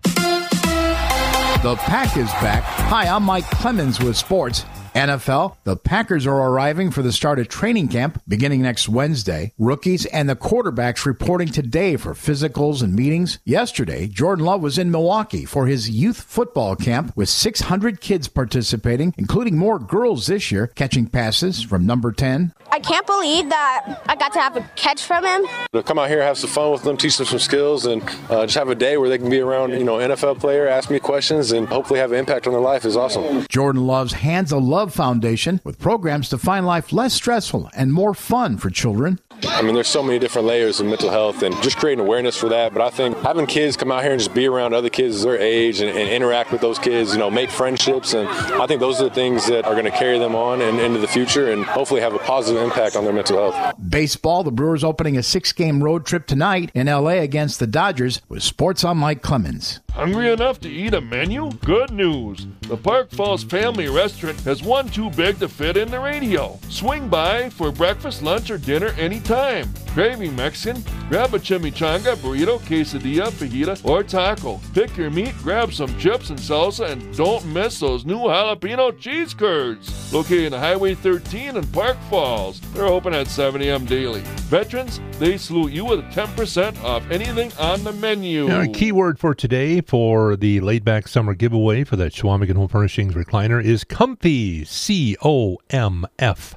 The Pack is back. Hi, I'm Mike Clemens with sports. N F L, the Packers are arriving for the start of training camp beginning next Wednesday. Rookies and the quarterbacks reporting today for physicals and meetings. Yesterday, Jordan Love was in Milwaukee for his youth football camp with six hundred kids participating, including more girls this year, catching passes from number ten. I can't believe that I got to have a catch from him. To come out here, have some fun with them, teach them some skills, and uh, just have a day where they can be around, you know, N F L player, ask me questions, and hopefully have an impact on their life is awesome. Jordan Love's Hands of Love Foundation with programs to find life less stressful and more fun for children. I mean, there's so many different layers of mental health and just creating awareness for that. But I think having kids come out here and just be around other kids their age and, and interact with those kids, you know, make friendships. And I think those are the things that are going to carry them on and into the future and hopefully have a positive impact on their mental health. Baseball, the Brewers opening a six-game road trip tonight in L A against the Dodgers with sports on Mike Clemens. Hungry enough to eat a menu? Good news. The Park Falls Family Restaurant has one too big to fit in the radio. Swing by for breakfast, lunch, or dinner anytime. Craving Mexican? Grab a chimichanga, burrito, quesadilla, fajita, or taco. Pick your meat, grab some chips and salsa, and don't miss those new jalapeno cheese curds. Located in Highway thirteen in Park Falls. They're open at seven a.m. daily. Veterans, they salute you with ten percent off anything on the menu. Now, a key word for today for the laid-back summer giveaway for that Schwamigan Home Furnishings recliner is comfy, C O M F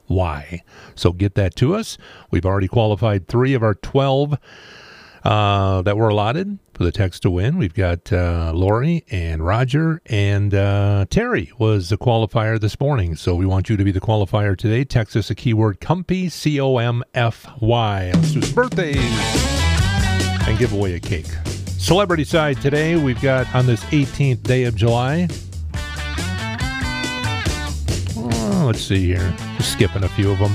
Y. So get that to us. We've already qualified three of our twelve uh, that were allotted for the text to win. We've got uh, Lori and Roger, and uh, Terry was the qualifier this morning. So we want you to be the qualifier today. Text us a keyword Comfy, C O M F Y. Let's do some birthdays and give away a cake. Celebrity side today, we've got on this eighteenth day of July. Oh, let's see here. Just skipping a few of them.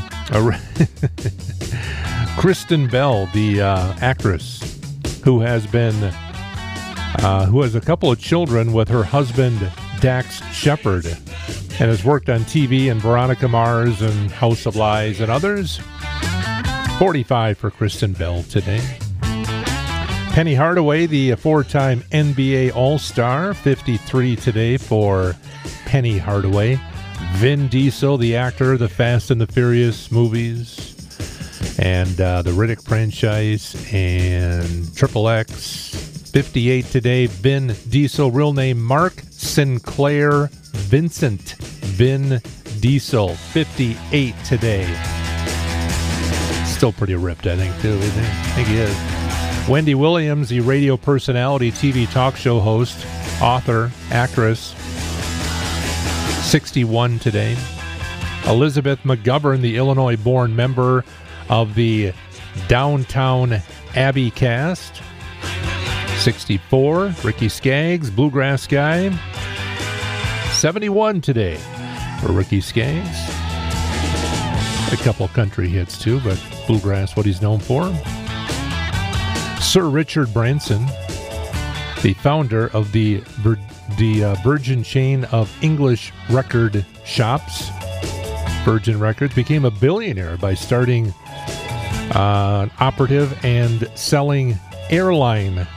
Kristen Bell, the uh, actress who has been, uh, who has a couple of children with her husband, Dax Shepard, and has worked on T V in Veronica Mars and House of Lies and others. forty-five for Kristen Bell today. Penny Hardaway, the four-time N B A All-Star, fifty-three today for Penny Hardaway. Vin Diesel, the actor, the Fast and the Furious movies, and uh, the Riddick franchise, and Triple X, fifty-eight today. Vin Diesel, real name Mark Sinclair Vincent Vin Diesel, fifty-eight today. Still pretty ripped, I think, too. I think, I think he is. Wendy Williams, the radio personality, T V talk show host, author, actress, sixty-one today. Elizabeth McGovern, the Illinois-born member of the Downtown Abbey cast, sixty-four. Ricky Skaggs, bluegrass guy, seventy-one today for Ricky Skaggs. A couple country hits too, but bluegrass, what he's known for. Sir Richard Branson, the founder of the Vir- the uh, Virgin chain of English record shops, Virgin Records, became a billionaire by starting uh, an operative and selling airline.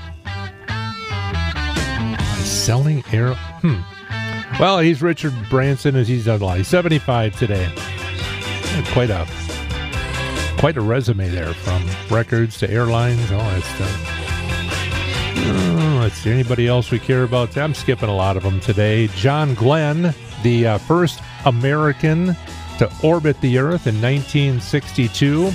Selling air. Hmm. Well, he's Richard Branson, as he's done a lot. He's seventy-five today. Quite a quite a resume there, from records to airlines, all that stuff. Uh, let's see, anybody else we care about? I'm skipping a lot of them today. John Glenn, the uh, first American to orbit the Earth in nineteen sixty-two.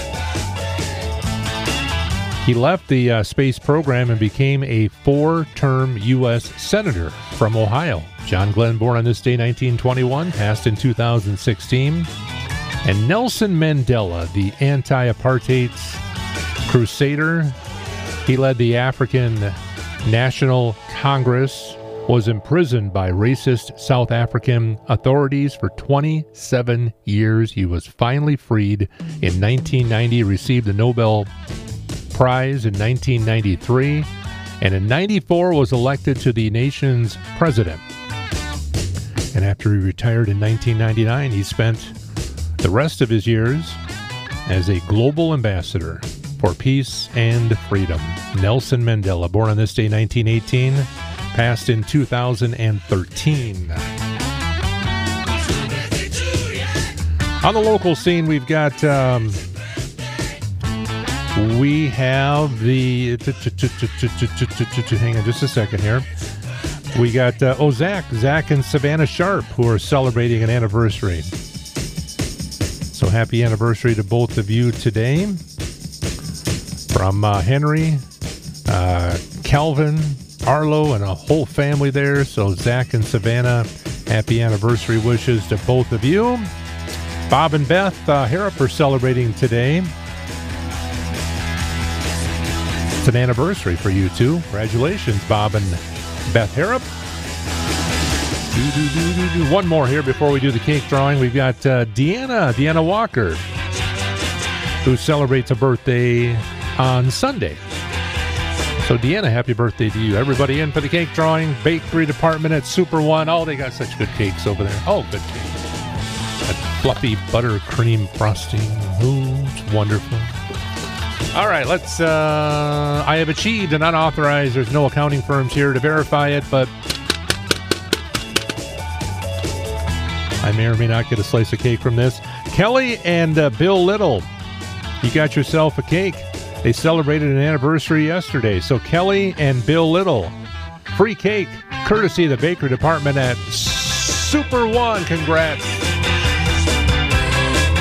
He left the uh, space program and became a four-term U S senator from Ohio. John Glenn, born on this day, nineteen twenty-one, passed in two thousand sixteen. And Nelson Mandela, the anti-apartheid crusader, he led the African National Congress, was imprisoned by racist South African authorities for twenty-seven years. He was finally freed in nineteen ninety, received the Nobel Prize in nineteen ninety-three, and in ninety-four was elected to the nation's president. And after he retired in nineteen ninety-nine, he spent the rest of his years as a global ambassador for peace and freedom. Nelson Mandela, born on this day, nineteen eighteen, passed in two thousand thirteen. On the local scene, we've got, um, we have the, hang on just a second here. We got, uh, oh, Zach, Zach and Savannah Sharp, who are celebrating an anniversary. So happy anniversary to both of you today. From uh, Henry, uh, Calvin, Arlo, and a whole family there. So Zach and Savannah, happy anniversary wishes to both of you. Bob and Beth uh, Harrop are celebrating today. It's an anniversary for you two. Congratulations, Bob and Beth Harrop. Do, do, do, do, do. One more here before we do the cake drawing. We've got uh, Deanna, Deanna Walker, who celebrates a birthday on Sunday. So Deanna, happy birthday to you. Everybody in for the cake drawing. Bakery department at Super One. Oh, they got such good cakes over there. Oh, good cake. That fluffy buttercream frosting. Oh, it's wonderful. All right, let's, uh, I have achieved an unauthorized, there's no accounting firms here to verify it, but I may or may not get a slice of cake from this. Kelly and uh, Bill Little, you got yourself a cake. They celebrated an anniversary yesterday. So Kelly and Bill Little, free cake, courtesy of the bakery department at Super One. Congrats.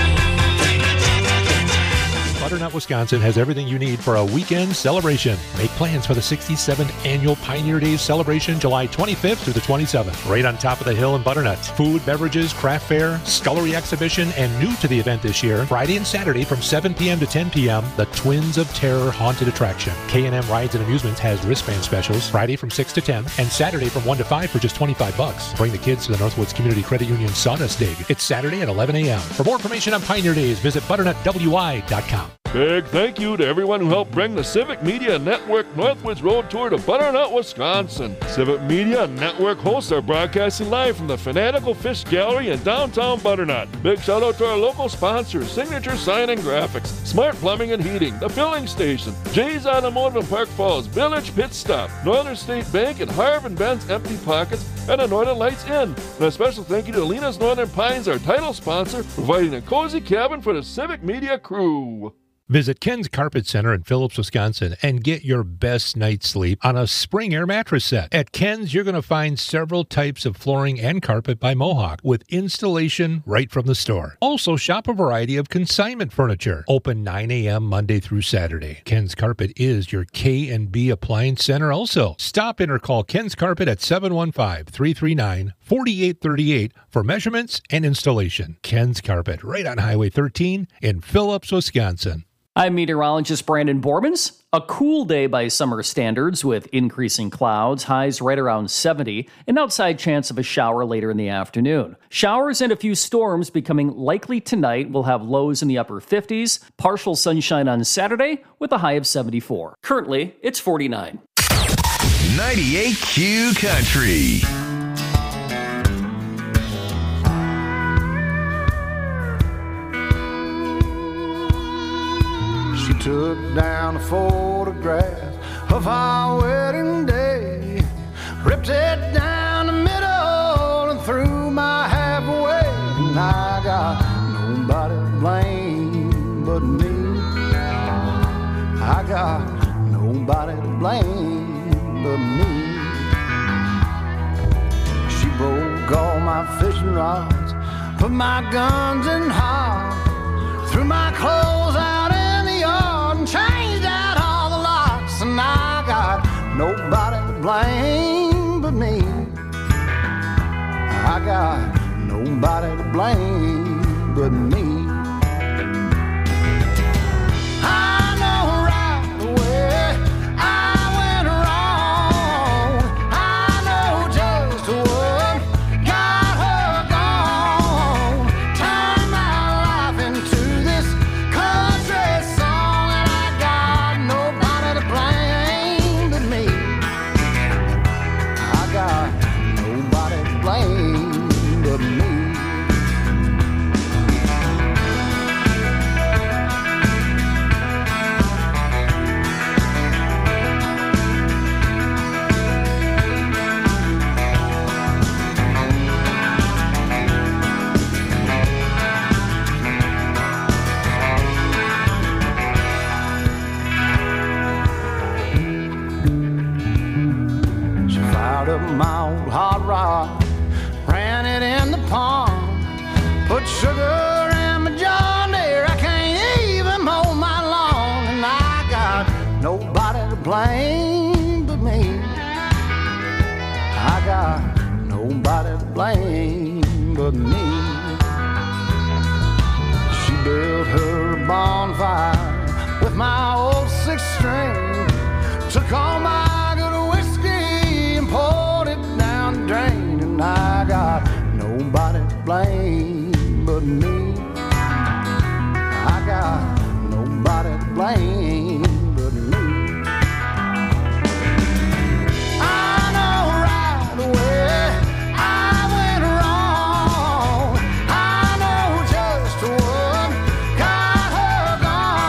Butternut, Wisconsin has everything you need for a weekend celebration. Make plans for the sixty-seventh Annual Pioneer Days celebration, July twenty-fifth through the twenty-seventh. Right on top of the hill in Butternut. Food, beverages, craft fair, scullery exhibition, and new to the event this year, Friday and Saturday from seven p.m. to ten p.m., the Twins of Terror Haunted Attraction. K and M Rides and Amusements has wristband specials, Friday from six to ten, and Saturday from one to five for just twenty-five bucks. Bring the kids to the Northwoods Community Credit Union Sawdust Dig. It's Saturday at eleven a.m. For more information on Pioneer Days, visit butternut w i dot com. Big thank you to everyone who helped bring the Civic Media Network Northwoods Road Tour to Butternut, Wisconsin. Civic Media Network hosts are broadcasting live from the Fanatical Fish Gallery in downtown Butternut. Big shout out to our local sponsors, Signature Sign and Graphics, Smart Plumbing and Heating, The Filling Station, Jay's Automotive in Park Falls, Village Pit Stop, Northern State Bank, and Harv and Ben's Empty Pockets, and the Northern Lights Inn. And a special thank you to Lena's Northern Pines, our title sponsor, providing a cozy cabin for the Civic Media crew. Visit Ken's Carpet Center in Phillips, Wisconsin, and get your best night's sleep on a Spring Air mattress set. At Ken's, you're going to find several types of flooring and carpet by Mohawk with installation right from the store. Also, shop a variety of consignment furniture. Open nine a.m. Monday through Saturday. Ken's Carpet is your K and B Appliance Center also. Stop in or call Ken's Carpet at seven one five, three three nine, four eight three eight for measurements and installation. Ken's Carpet, right on Highway thirteen in Phillips, Wisconsin. I'm meteorologist Brandon Bormans. A cool day by summer standards with increasing clouds, highs right around seventy, an outside chance of a shower later in the afternoon. Showers and a few storms becoming likely tonight. Will have lows in the upper fifties, partial sunshine on Saturday with a high of seventy-four. Currently, it's forty-nine. ninety-eight Q Country. She took down a photograph of our wedding day, ripped it down the middle and threw my half away. And I got nobody to blame but me. I got nobody to blame but me. She broke all my fishing rods, put my guns in hide, threw my clothes out and changed out all the locks, and I got nobody to blame but me. I got nobody to blame but me. I know right away I went wrong. I know just what got her gone. Turned my life into this country song. My old hot rod, ran it in the pond, put sugar in my John Deere. I can't even mow my lawn, and I got nobody to blame but me. I got nobody to blame but me. She built her bonfire with my old six string, took all my good whiskey and poured it down the drain, and I got nobody to blame but me. I got nobody to blame but me. I know right away I went wrong. I know just what got her gone.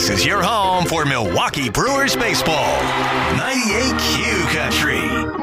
This is your home for Milwaukee Brewers baseball. ninety-eight Q Country.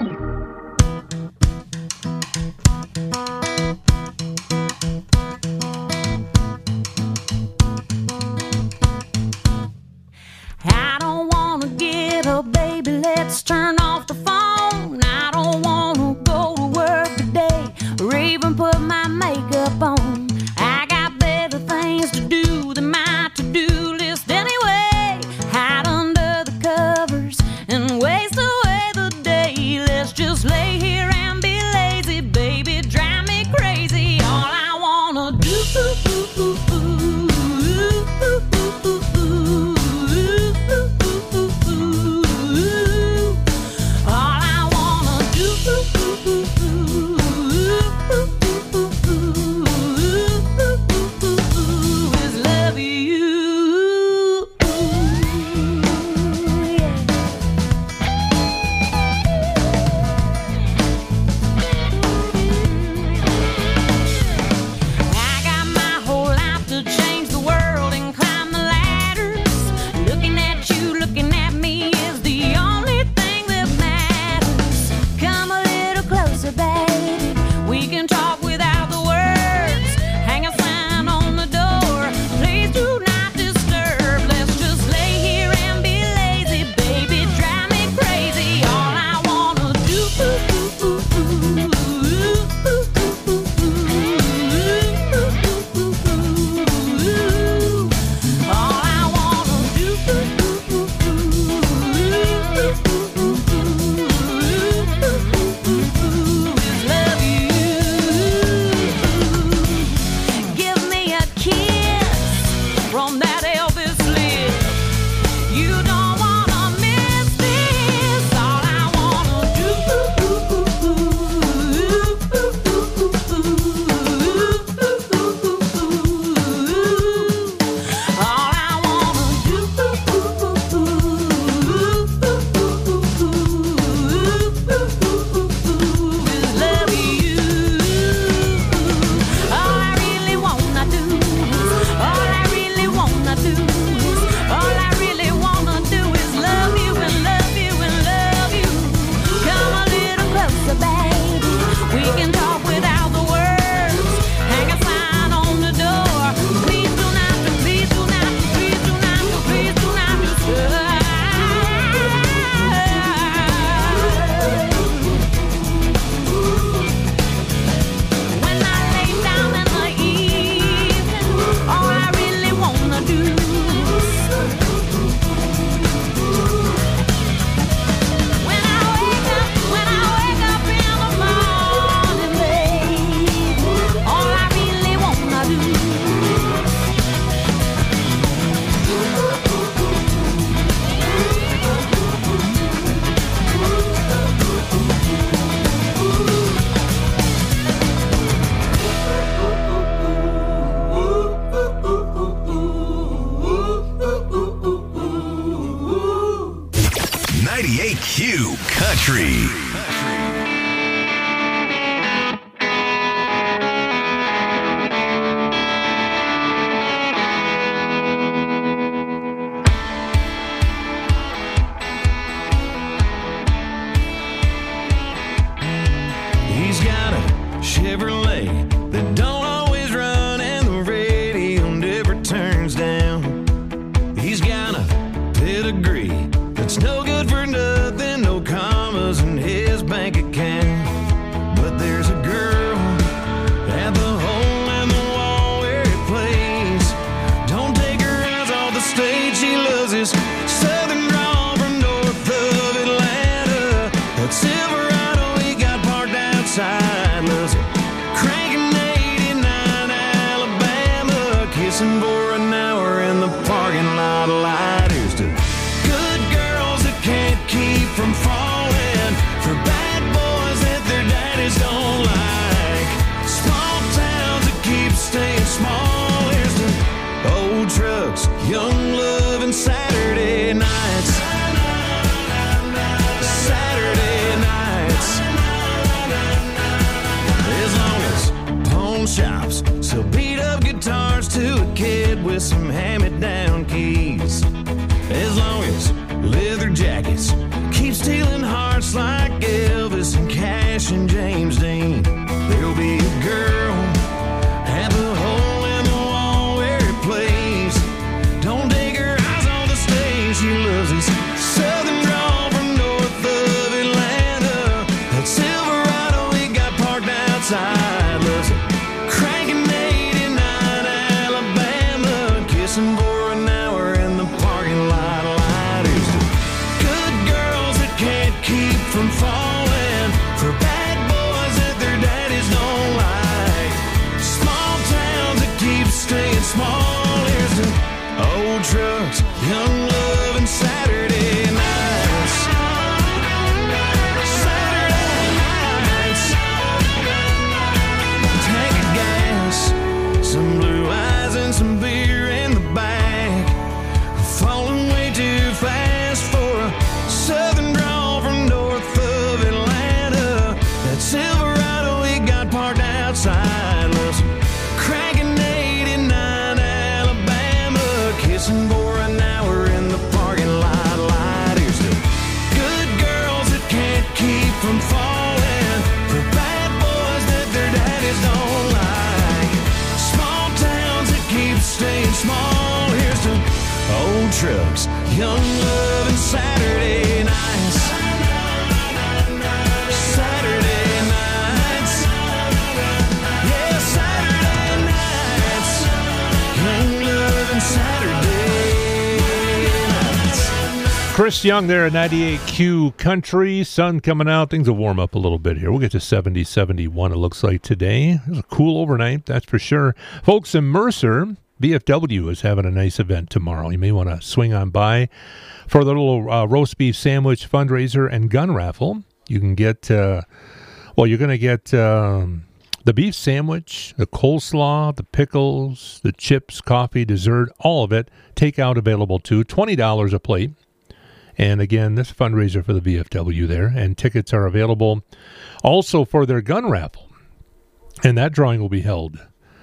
I don't wanna get up, baby, let's turn off the phone. I don't wanna go to work today or even put my makeup on. I got better things to do than my to-do list anyway. Hide under the covers and waste away the day. Let's just lay here and be lazy, baby, drive me crazy. All I wanna do ninety-eight Q Country. He's got a Chevrolet that don't always run and the radio never turns down. He's got a pedigree that's no good for nothing, no commas in his bank account. But there's a girl at the hole in the wall where he plays. Don't take her eyes off the stage, she loves his southern drawl from north of Atlanta. That Silverado he got parked outside, loves it cranking eighty-nine Alabama, kissing for an hour in the parking lot light. Here's to good girls that can't keep from falling, for bad boys that their daddies don't like, small towns that keep staying small. Here's to old trucks, young love, and Saturday nights. Saturday nights. looks like Elvis and Cash and James Dean. There'll be a girl at the hole in the wall where it plays. Don't take her eyes on the stage. She loves this southern drawl from north of Atlanta. That Silverado we got parked outside. Loves it cranking eighty-nine Alabama. Kissing for an hour in the parking lot. Lighters to good girls that can't keep from falling. For bad boys that their daddies don't like. Small towns that keep staying small. Here's to old trucks, young love, and Saturday nights. Saturday nights. Tank of gas, some blue eyes and some beer in the back. Falling way too fast for a southern drawl from north of Atlanta. That Silverado we got parked outside. Loves cranking eighty-nine Alabama. Kissing for an hour in the parking lot. Lighters to good girls that can't keep from falling. For bad boys that their daddies don't like. Small towns that keep staying small. Here's to old trucks, young love, and Saturday nights. Saturday nights. Yeah, Saturday nights. Young love and Saturday nights. Chris Young there at ninety-eight Q Country. Sun coming out. Things will warm up a little bit here. We'll get to seventy, seventy-one it looks like today. It was a cool overnight, that's for sure. Folks in Mercer, V F W is having a nice event tomorrow. You may want to swing on by for the little uh, roast beef sandwich fundraiser and gun raffle. You can get, uh, well, you're going to get um, the beef sandwich, the coleslaw, the pickles, the chips, coffee, dessert, all of it. Takeout available too, twenty dollars a plate. And again, this fundraiser for the V F W there. And tickets are available also for their gun raffle. And that drawing will be held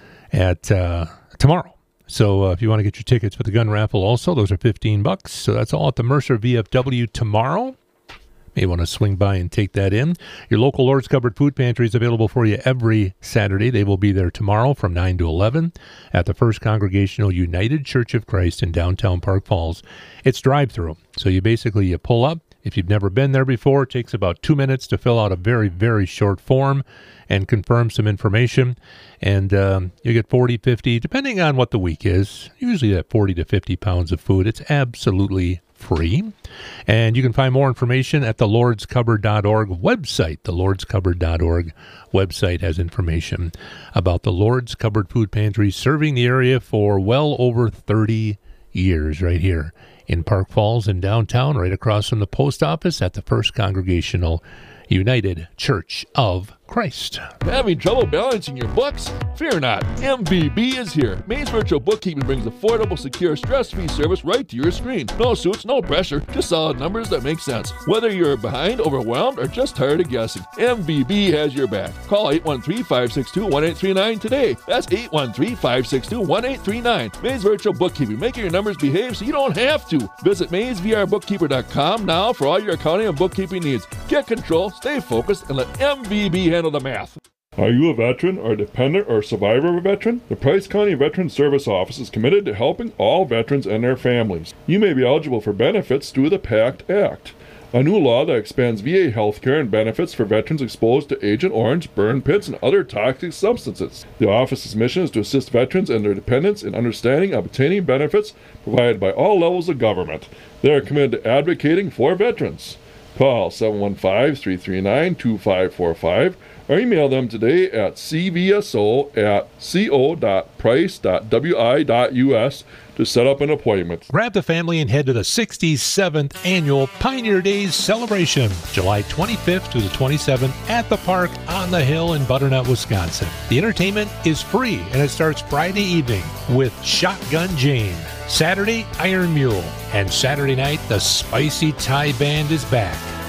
at uh, tomorrow. So uh, if you want to get your tickets for the gun raffle also, those are fifteen bucks. So that's all at the Mercer V F W tomorrow. May want to swing by and take that in. Your local Lord's Cupboard Food Pantry is available for you every Saturday. They will be there tomorrow from nine to eleven at the First Congregational United Church of Christ in downtown Park Falls. It's drive-through. So you basically, you pull up. If you've never been there before, it takes about two minutes to fill out a very, very short form and confirm some information. And um, you get forty, fifty, depending on what the week is, usually at forty to fifty pounds of food. It's absolutely free. And you can find more information at the lords cupboard dot org website. The lords cupboard dot org website has information about the Lord's Cupboard Food Pantry, serving the area for well over thirty years right here in Park Falls in downtown, right across from the post office at the First Congregational United Church of Christ. Having trouble balancing your books? Fear not. M V B is here. Maine's Virtual Bookkeeping brings affordable, secure, stress-free service right to your screen. No suits, no pressure, just solid numbers that make sense. Whether you're behind, overwhelmed, or just tired of guessing, M V B has your back. Call eight one three, five six two, one eight three nine today. That's eight one three, five six two, one eight three nine. Maine's Virtual Bookkeeping, making your numbers behave so you don't have to. Visit mains v r bookkeeper dot com now for all your accounting and bookkeeping needs. Get control, stay focused, and let M V B handle the math. Are you a veteran or a dependent or survivor of a veteran? The Price County Veteran Service Office is committed to helping all veterans and their families. You may be eligible for benefits through the PACT Act, a new law that expands V A health care and benefits for veterans exposed to Agent Orange, burn pits, and other toxic substances. The office's mission is to assist veterans and their dependents in understanding and obtaining benefits provided by all levels of government. They are committed to advocating for veterans. Call seven one five, three three nine, two five four five or email them today at c v s o at co dot price dot w i dot u s to set up an appointment. Grab the family and head to the sixty-seventh Annual Pioneer Days Celebration, July twenty-fifth through the twenty-seventh at the park on the hill in Butternut, Wisconsin. The entertainment is free and it starts Friday evening with Shotgun Jane. Saturday, Iron Mule. And Saturday night, the Spicy Thai Band is back.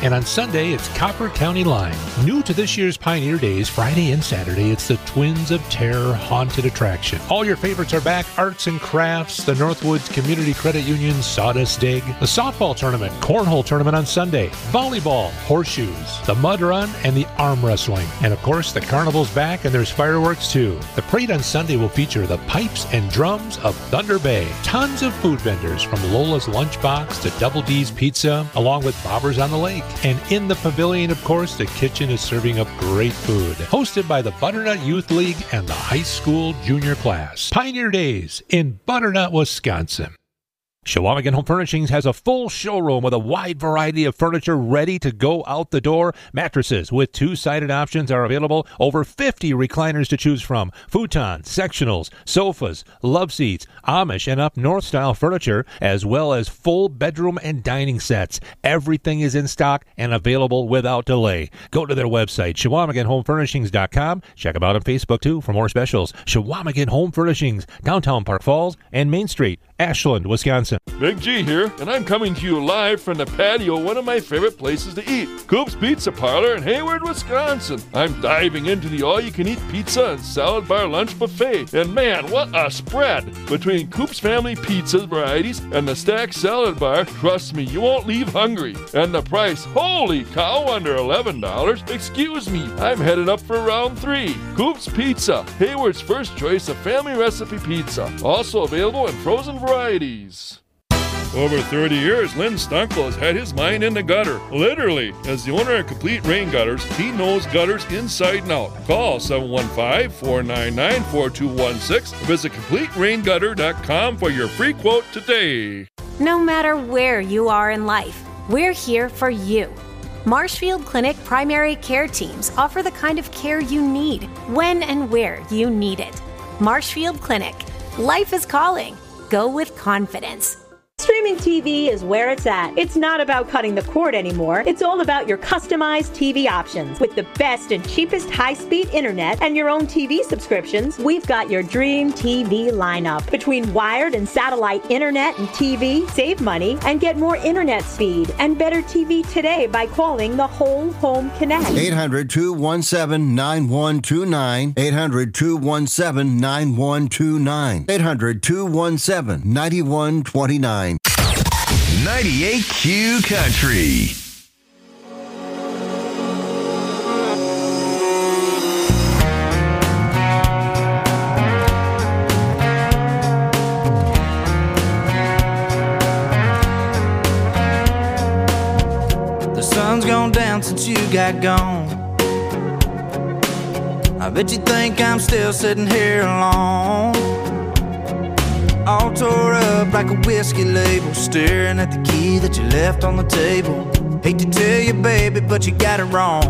And on Sunday, it's Copper County Line. New to this year's Pioneer Days, Friday and Saturday, it's the Twins of Terror Haunted Attraction. All your favorites are back. Arts and crafts, the Northwoods Community Credit Union Sawdust Dig, the softball tournament, cornhole tournament on Sunday, volleyball, horseshoes, the mud run, and the arm wrestling. And of course, the carnival's back and there's fireworks too. The parade on Sunday will feature the pipes and drums of Thunder Bay. Tons of food vendors from Lola's Lunchbox to Double D's Pizza, along with Bobbers on the Lake. And in the pavilion, of course, the kitchen is serving up great food. Hosted by the Butternut Youth League and the high school junior class. Pioneer Days in Butternut, Wisconsin. Chequamegon Home Furnishings has a full showroom with a wide variety of furniture ready to go out the door. Mattresses with two-sided options are available. Over fifty recliners to choose from. Futons, sectionals, sofas, love seats, Amish and up north style furniture, as well as full bedroom and dining sets. Everything is in stock and available without delay. Go to their website, Chequamegon Home Furnishings dot com. Check them out on Facebook, too, for more specials. Chequamegon Home Furnishings, downtown Park Falls and Main Street, Ashland, Wisconsin. Big G here, and I'm coming to you live from the patio, one of my favorite places to eat, Coop's Pizza Parlor in Hayward, Wisconsin. I'm diving into the all-you-can-eat pizza and salad bar lunch buffet, and man, what a spread! Between Coop's family pizza varieties and the stacked salad bar, trust me, you won't leave hungry. And the price, holy cow, under eleven dollars. Excuse me, I'm headed up for round three. Coop's Pizza, Hayward's first choice of family recipe pizza, also available in frozen varieties. Over thirty years, Lynn Stunkel has had his mind in the gutter. Literally. As the owner of Complete Rain Gutters, he knows gutters inside and out. Call seven one five, four nine nine, four two one six or visit complete rain gutter dot com for your free quote today. No matter where you are in life, we're here for you. Marshfield Clinic primary care teams offer the kind of care you need, when and where you need it. Marshfield Clinic. Life is calling. Go with confidence. Streaming T V is where it's at. It's not about cutting the cord anymore. It's all about your customized T V options. With the best and cheapest high-speed internet and your own T V subscriptions, we've got your dream T V lineup. Between wired and satellite internet and T V, save money and get more internet speed and better T V today by calling the Whole Home Connect. eight hundred, two one seven, nine one two nine. eight hundred, two one seven, nine one two nine. eight hundred, two one seven, nine one two nine. ninety-eight Q Country. The sun's gone down since you got gone. I bet you think I'm still sitting here alone, all tore up like a whiskey label, staring at the key that you left on the table. Hate to tell you, baby, but you got it wrong.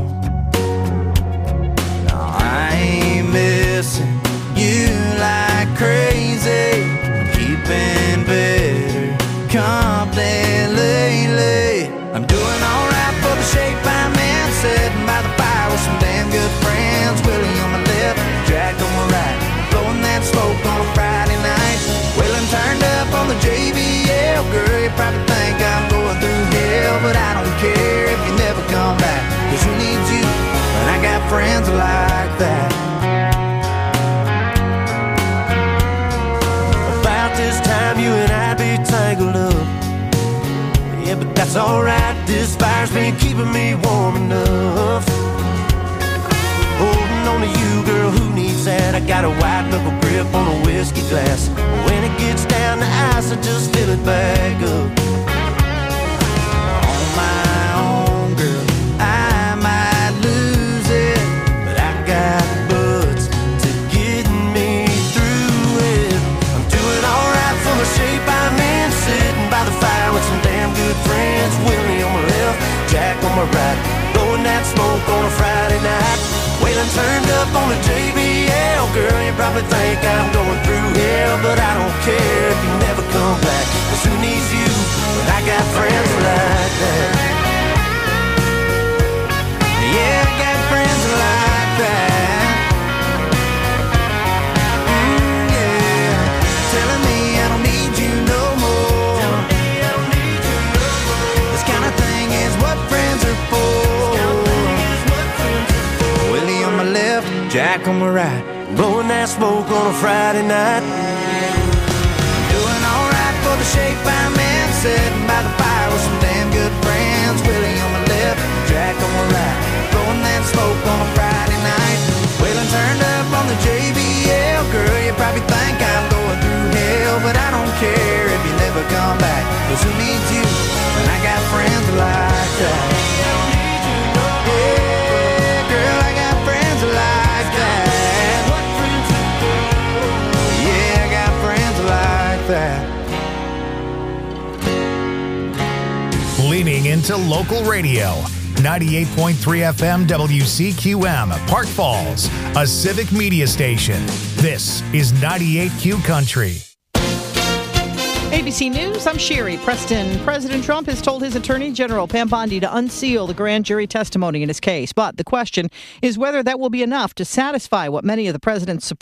No, I ain't missing you like crazy. I'm keeping better company lately. I'm doing alright for the shape I'm in, sitting by the fire with some damn good friends. Willie on my left, Jack on my right, blowing that smoke on a Friday night. Wailing turned up on the J B L. Girl, you probably think I'm going through hell, but I don't care if you never come back, cause who needs you when I got friends like that? About this time you and I'd be tangled up. Yeah, but that's alright, this fire's been keeping me warm enough. Holding on to you, girl, who needs that? I got a white knuckle grip on a whiskey glass. When it gets down to ice, I just fill it back up. On my own, girl, I might lose it, but I got butts to get me through it. I'm doing alright for the shape I'm in, sitting by the fire with some damn good friends. Willie on my left, Jack on my right, blowing that smoke on a Friday night. Wailing turned up on the J B L. Girl, you probably think I'm going through hell, but I don't care if you never come back, cause who needs you when I got friends like that? Yeah, I got friends like that. Mm, yeah, telling me I don't need you no more. This kind of thing is what friends are for. Jack on my right, blowing that smoke on a Friday night. Doing alright for the shape I'm in, sitting by the fire with some damn good friends. Willie on my left, Jack on my right, blowing that smoke on a Friday night. Waylon turned up on the J B L. Girl, you probably think I'm going through hell, but I don't care if you never come back, 'cause who needs you when I got friends like that? Yeah, girl, I got friends like that. Yeah, I got friends like that. Leaning into local radio. ninety-eight point three F M W C Q M, Park Falls, a civic media station. This is ninety-eight Q Country. A B C News, I'm Sherry Preston. President Trump has told his Attorney General Pam Bondi to unseal the grand jury testimony in his case. But the question is whether that will be enough to satisfy what many of the president's